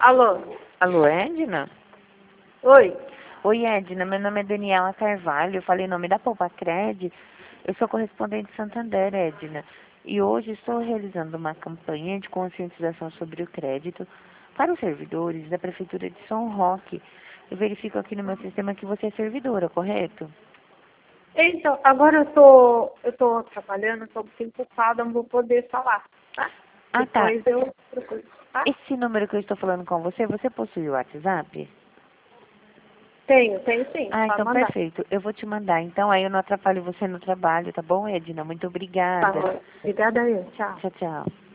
Alô? Alô, Edna? Oi? Oi, Edna, meu nome é Daniela Carvalho, eu falei em nome da Poupa-Cred. Eu sou correspondente de Santander, Edna, e hoje estou realizando uma campanha de conscientização sobre o crédito para os servidores da Prefeitura de São Roque. Eu verifico aqui no meu sistema que você é servidora, correto? Então, agora eu tô trabalhando, tô um pouquinho ocupada, não vou poder falar, tá? Ah, tá. Depois eu procuro, tá? Esse número que eu estou falando com você, você possui o WhatsApp? Tenho sim, Ah, pode então mandar. perfeito. Eu vou te mandar. Então aí eu não atrapalho você no trabalho, tá bom, Edna? Muito Tá obrigada. bom. Obrigada aí, tchau. Tchau, tchau.